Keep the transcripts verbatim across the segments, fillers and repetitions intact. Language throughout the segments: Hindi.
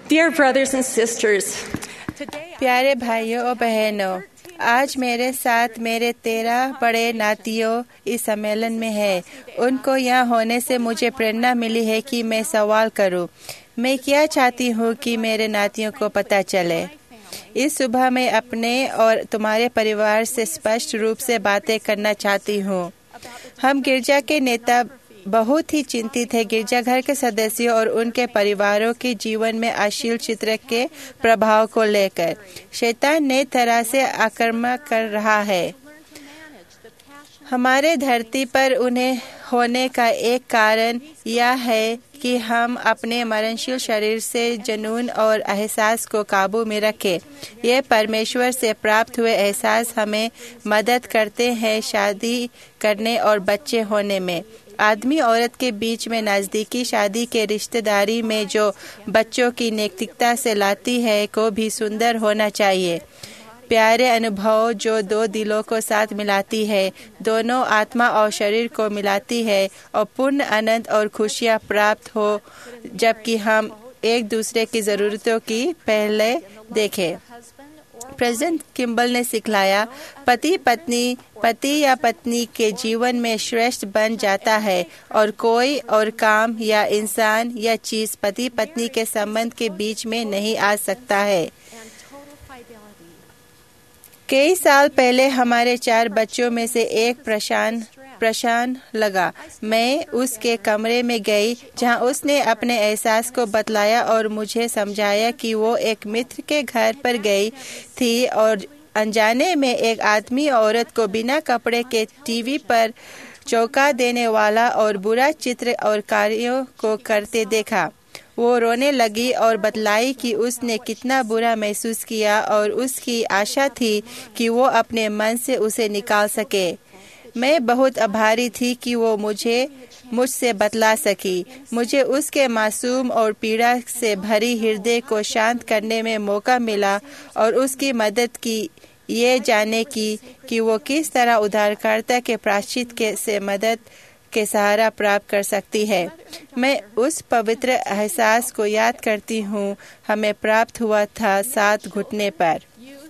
Dear brothers and sisters, प्यारे भाइयों और बहनों, आज मेरे साथ मेरे तेरह बड़े नातियों इस सम्मेलन में है। उनको यहाँ होने से मुझे प्रेरणा मिली है कि मैं सवाल करूं। मैं क्या चाहती हूँ कि मेरे नातियों को पता चले। इस सुबह मैं अपने और तुम्हारे परिवार से स्पष्ट रूप से बातें करना चाहती हूँ। हम गिरजा के नेता बहुत ही चिंतित है गिरजाघर के सदस्यों और उनके परिवारों के जीवन में अश्लील चित्र के प्रभाव को लेकर। शैतान नई तरह से आक्रमण कर रहा है। हमारे धरती पर उन्हें होने का एक कारण यह है कि हम अपने मरणशील शरीर से जुनून और एहसास को काबू में रखें। यह परमेश्वर से प्राप्त हुए एहसास हमें मदद करते हैं शादी करने और बच्चे होने में। आदमी औरत के बीच में नज़दीकी शादी के रिश्तेदारी में जो बच्चों की नैतिकता से लाती है को भी सुंदर होना चाहिए। प्यारे अनुभव जो दो दिलों को साथ मिलाती है, दोनों आत्मा और शरीर को मिलाती है और पूर्ण आनंद और खुशियाँ प्राप्त हो, जबकि हम एक दूसरे की ज़रूरतों की पहले देखें। प्रेसिडेंट किम्बल ने सिखलाया, पति पत्नी पति या पत्नी के जीवन में श्रेष्ठ बन जाता है और कोई और काम या इंसान या चीज पति पत्नी के संबंध के बीच में नहीं आ सकता है। कई साल पहले हमारे चार बच्चों में से एक प्रशांत प्रशांत लगा। मैं उसके कमरे में गई जहां उसने अपने एहसास को बतलाया और मुझे समझाया कि वो एक मित्र के घर पर गई थी और अनजाने में एक आदमी औरत को बिना कपड़े के टीवी पर चौंका देने वाला और बुरा चित्र और कार्यों को करते देखा। वो रोने लगी और बतलाई कि उसने कितना बुरा महसूस किया और उसकी आशा थी कि वो अपने मन से उसे निकाल सके। मैं बहुत आभारी थी कि वो मुझे मुझसे बतला सकी। मुझे उसके मासूम और पीड़ा से भरी हृदय को शांत करने में मौका मिला और उसकी मदद की ये जाने की कि वो किस तरह उद्धारकर्ता के प्रायश्चित के से मदद के सहारा प्राप्त कर सकती है। मैं उस पवित्र एहसास को याद करती हूँ हमें प्राप्त हुआ था सात घुटने पर।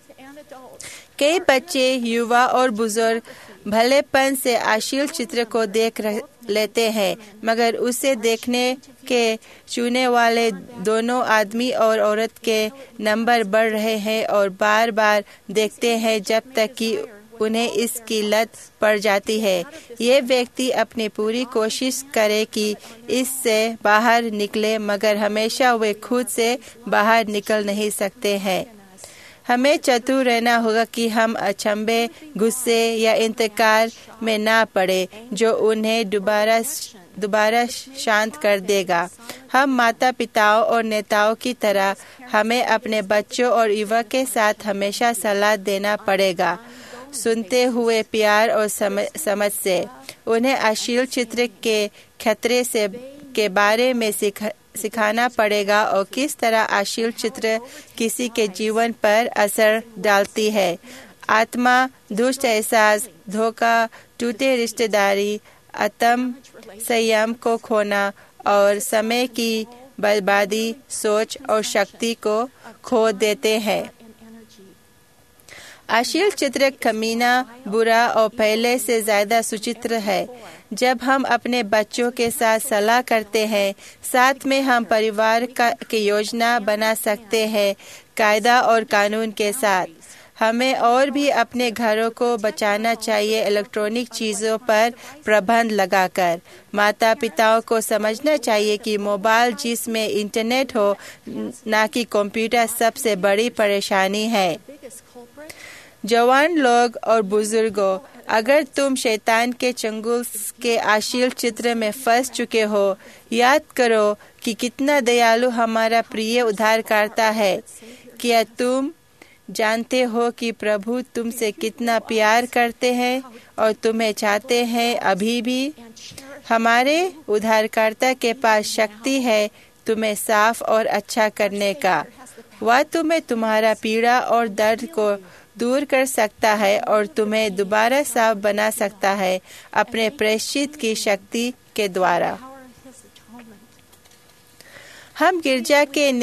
कई बच्चे, युवा और बुजुर्ग भलेपन से अश्लील चित्र को देख लेते हैं, मगर उसे देखने के चुने वाले दोनों आदमी और औरत के नंबर बढ़ रहे हैं और बार बार देखते हैं जब तक कि उन्हें इसकी लत पड़ जाती है। ये व्यक्ति अपनी पूरी कोशिश करे कि इससे बाहर निकले, मगर हमेशा वे खुद से बाहर निकल नहीं सकते हैं। हमें चतुर रहना होगा कि हम अचंभे, गुस्से या इंतकार में ना पड़े जो उन्हें दोबारा दोबारा शांत कर देगा। हम माता पिताओं और नेताओं की तरह हमें अपने बच्चों और युवा के साथ हमेशा सलाह देना पड़ेगा, सुनते हुए प्यार और समझ, समझ से। उन्हें अश्लील चित्र के खतरे से के बारे में सिखा सिखाना पड़ेगा और किस तरह अश्लील चित्र किसी के जीवन पर असर डालती है। आत्मा, दुष्ट एहसास, धोखा, टूटे रिश्तेदारी, आत्म संयम को खोना और समय की बर्बादी सोच और शक्ति को खो देते हैं। अश्लील चित्र कमीना, बुरा और पहले से ज्यादा सुचित्र है। जब हम अपने बच्चों के साथ सलाह करते हैं, साथ में हम परिवार का की योजना बना सकते हैं, कायदा और कानून के साथ। हमें और भी अपने घरों को बचाना चाहिए इलेक्ट्रॉनिक चीज़ों पर प्रतिबंध लगाकर। माता पिताओं को समझना चाहिए कि मोबाइल जिसमें इंटरनेट हो, ना कि कंप्यूटर, सबसे बड़ी परेशानी है। जवान लोग और बुजुर्गों, अगर तुम शैतान के चंगुल के अश्लील चित्र में फंस चुके हो, याद करो कि कितना दयालु हमारा प्रिय उद्धारकर्ता है। क्या तुम जानते हो कि प्रभु तुमसे कितना प्यार करते हैं और तुम्हें चाहते हैं अभी भी? हमारे उद्धारकर्ता के पास शक्ति है तुम्हें साफ और अच्छा करने का। वह तुम्हें तुम्हारा पीड़ा और दर्द को दूर कर सकता है और तुम्हें दोबारा साफ बना सकता है अपने प्रायश्चित की शक्ति के द्वारा। हम गिरजा के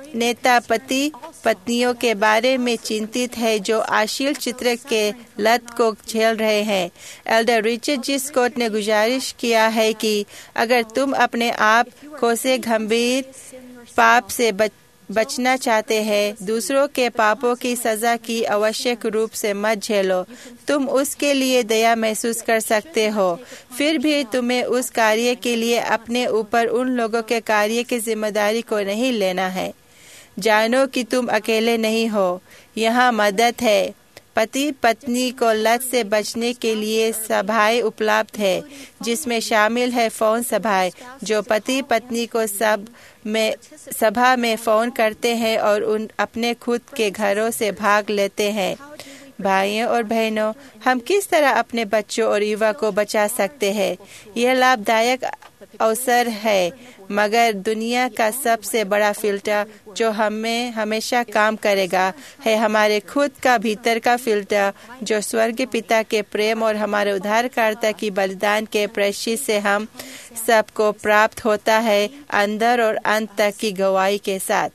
नेता पति पत्नियों के बारे में चिंतित है जो अश्लील चित्र के लत को झेल रहे हैं। एल्डर रिचर्ड जी स्कॉट ने गुजारिश किया है कि अगर तुम अपने आप को से गंभीर पाप से बच बचना चाहते हैं, दूसरों के पापों की सजा की आवश्यक रूप से मत झेलो। तुम उसके लिए दया महसूस कर सकते हो, फिर भी तुम्हें उस कार्य के लिए अपने ऊपर उन लोगों के कार्य की जिम्मेदारी को नहीं लेना है। जानो कि तुम अकेले नहीं हो, यहाँ मदद है। पति पत्नी को लत से बचने के लिए सभाएं उपलब्ध है, जिसमें शामिल है फोन सभाएं जो पति पत्नी को सब में सभा में फोन करते हैं और उन अपने खुद के घरों से भाग लेते हैं। भाइयों और बहनों, हम किस तरह अपने बच्चों और युवा को बचा सकते हैं? यह लाभदायक अवसर है, मगर दुनिया का सबसे बड़ा फिल्टर जो हमें हमेशा काम करेगा है हमारे खुद का भीतर का फिल्टर, जो स्वर्ग पिता के प्रेम और हमारे उद्धारकर्ता की बलिदान के प्रश्य से हम सबको प्राप्त होता है, अंदर और अंत तक की गवाही के साथ।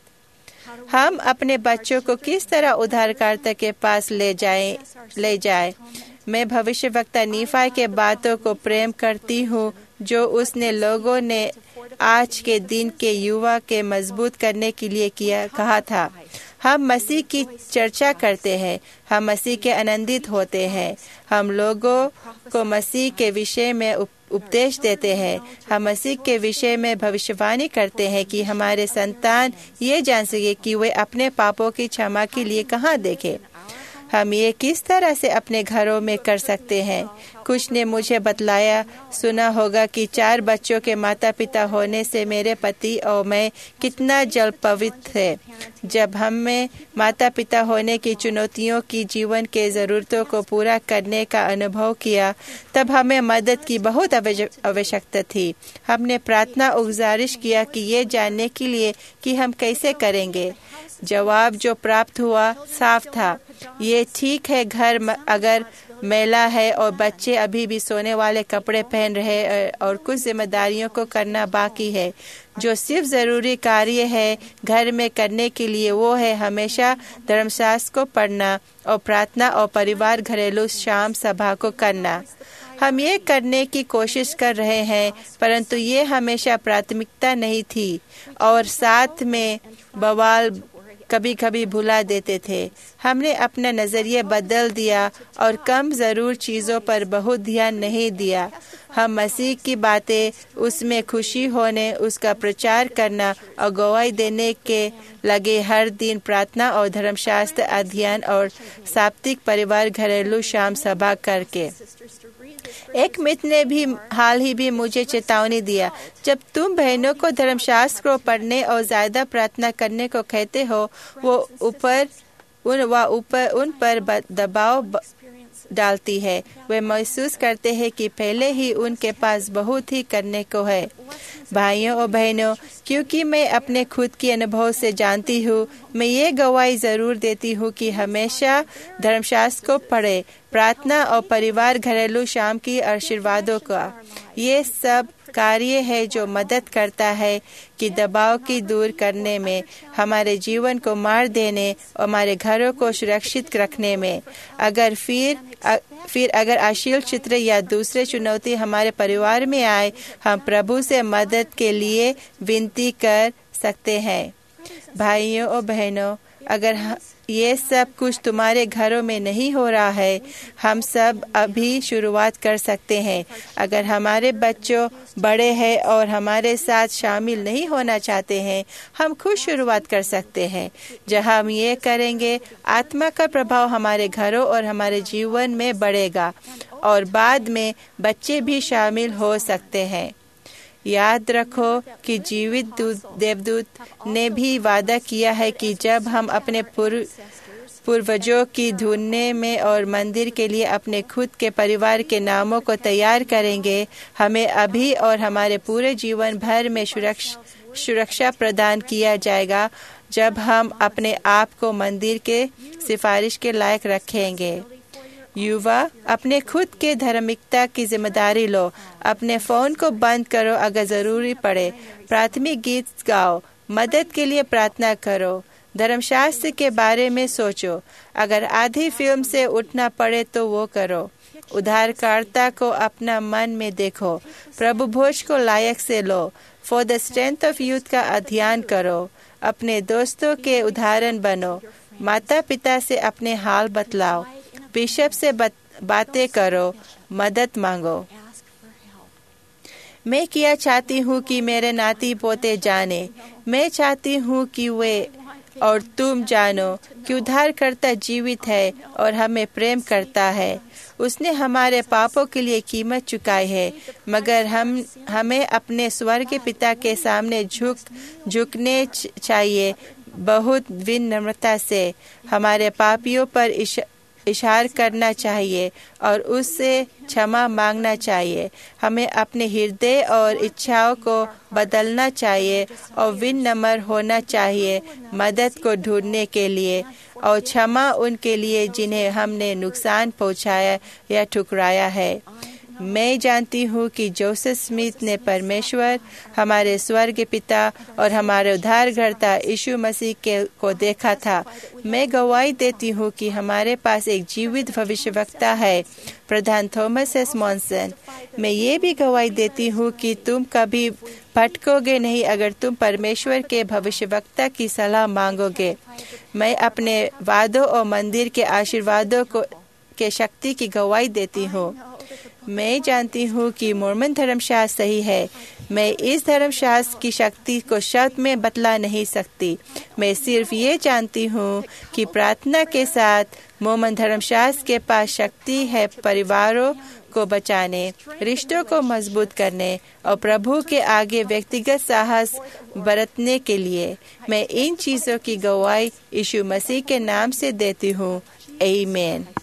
हम अपने बच्चों को किस तरह उद्धारकर्ता के पास ले जाएं ले जाए मैं भविष्यवक्ता नीफाई के बातों को प्रेम करती हूँ, जो उसने लोगों ने आज के दिन के युवा के मजबूत करने के लिए किया कहा था। हम मसीह की चर्चा करते हैं, हम मसीह के आनंदित होते हैं, हम लोगों को मसीह के विषय में उपदेश देते हैं, हम मसीह के विषय में भविष्यवाणी करते हैं कि हमारे संतान ये जान सके कि वे अपने पापों की क्षमा के लिए कहाँ देखें। हम ये किस तरह से अपने घरों में कर सकते हैं? कुछ ने मुझे बतलाया सुना होगा कि चार बच्चों के माता पिता होने से मेरे पति और मैं कितना जल पवित्र थे। जब हमें माता पिता होने की चुनौतियों की जीवन के ज़रूरतों को पूरा करने का अनुभव किया, तब हमें मदद की बहुत आवश्यकता थी। हमने प्रार्थना और गुजारिश किया कि ये जानने के लिए कि हम कैसे करेंगे। जवाब जो प्राप्त हुआ साफ था, ये ठीक है, घर अगर मैला है और बच्चे अभी भी सोने वाले कपड़े पहन रहे और कुछ जिम्मेदारियों को करना बाकी है। जो सिर्फ जरूरी कार्य है घर में करने के लिए वो है हमेशा धर्मशास्त्र को पढ़ना और प्रार्थना और परिवार घरेलू शाम सभा को करना। हम ये करने की कोशिश कर रहे हैं, परंतु ये हमेशा प्राथमिकता नहीं थी और साथ में बवाल कभी कभी भुला देते थे। हमने अपना नजरिया बदल दिया और कम जरूर चीजों पर बहुत ध्यान नहीं दिया। हम मसीह की बातें, उसमें खुशी होने, उसका प्रचार करना और गवाही देने के लगे हर दिन प्रार्थना और धर्मशास्त्र अध्ययन और साप्ताहिक परिवार घरेलू शाम सभा करके। एक मित्र ने भी हाल ही भी मुझे चेतावनी दिया, जब तुम बहनों को धर्मशास्त्र को पढ़ने और ज्यादा प्रार्थना करने को कहते हो, वो ऊपर उन व ऊपर उन पर दबाव डालती है। वे महसूस करते हैं कि पहले ही उनके पास बहुत ही करने को है। भाइयों और बहनों, क्योंकि मैं अपने खुद के अनुभव से जानती हूँ, मैं ये गवाही जरूर देती हूँ कि हमेशा धर्मशास्त्र को पढ़े, प्रार्थना और परिवार घरेलू शाम की आशीर्वादों का। ये सब कार्य है जो मदद करता है कि दबाव की दूर करने में, हमारे जीवन को मार देने और हमारे घरों को सुरक्षित रखने में। अगर फिर अ, फिर अगर अश्लील चित्र या दूसरे चुनौती हमारे परिवार में आए, हम प्रभु से मदद के लिए विनती कर सकते हैं। भाइयों और बहनों, अगर ये सब कुछ तुम्हारे घरों में नहीं हो रहा है, हम सब अभी शुरुआत कर सकते हैं। अगर हमारे बच्चों बड़े हैं और हमारे साथ शामिल नहीं होना चाहते हैं, हम खुद शुरुआत कर सकते हैं। जहां हम ये करेंगे, आत्मा का प्रभाव हमारे घरों और हमारे जीवन में बढ़ेगा और बाद में बच्चे भी शामिल हो सकते हैं। याद रखो कि जीवित देवदूत ने भी वादा किया है कि जब हम अपने पूर्व पूर्वजों की ढूंढने में और मंदिर के लिए अपने खुद के परिवार के नामों को तैयार करेंगे, हमें अभी और हमारे पूरे जीवन भर में सुरक्षा सुरक्षा प्रदान किया जाएगा जब हम अपने आप को मंदिर के सिफारिश के लायक रखेंगे। युवा, अपने खुद के धार्मिकता की जिम्मेदारी लो। अपने फोन को बंद करो अगर जरूरी पड़े। प्राथमिक गीत गाओ, मदद के लिए प्रार्थना करो। धर्मशास्त्र के बारे में सोचो। अगर आधी फिल्म से उठना पड़े तो वो करो। उद्धारकर्ता को अपना मन में देखो। प्रभु भोज को लायक से लो। For the strength of youth का अध्ययन करो। अपने दोस्तों के उदाहरण बनो। माता पिता से अपने हाल बतलाओ। बिशप से बत, बातें करो। मदद मांगो। मैं क्या चाहती हूँ कि मेरे नाती पोते जाने। मैं चाहती हूँ कि वे और तुम जानो कि उद्धारकर्ता जीवित है और हमें प्रेम करता है। उसने हमारे पापों के लिए कीमत चुकाई है, मगर हम हमें अपने स्वर्ग पिता के सामने झुक झुकने चाहिए, बहुत विनम्रता से हमारे पापियों पर इश, इशार करना चाहिए और उससे क्षमा मांगना चाहिए। हमें अपने हृदय और इच्छाओं को बदलना चाहिए और विनम्र होना चाहिए मदद को ढूंढने के लिए, और क्षमा उनके लिए जिन्हें हमने नुकसान पहुंचाया या ठुकराया है। मैं जानती हूँ कि जोसेफ स्मिथ ने परमेश्वर, हमारे स्वर्ग पिता और हमारे उद्धारकर्ता यीशु मसीह के को देखा था। मैं गवाही देती हूँ कि हमारे पास एक जीवित भविष्यवक्ता है, प्रधान थॉमस एस मॉनसन। मैं ये भी गवाही देती हूँ कि तुम कभी भटकोगे नहीं अगर तुम परमेश्वर के भविष्यवक्ता की सलाह मांगोगे। मैं अपने वादों और मंदिर के आशीर्वादों को के शक्ति की गवाही देती हूँ। मैं जानती हूँ कि मोर्मन धर्मशास्त्र सही है। मैं इस धर्मशास्त्र की शक्ति को शब्द में बतला नहीं सकती। मैं सिर्फ ये जानती हूँ कि प्रार्थना के साथ मोर्मन धर्मशास्त्र के पास शक्ति है परिवारों को बचाने, रिश्तों को मजबूत करने और प्रभु के आगे व्यक्तिगत साहस बरतने के लिए। मैं इन चीजों की गवाही यीशु मसीह के नाम से देती हूँ। आमीन।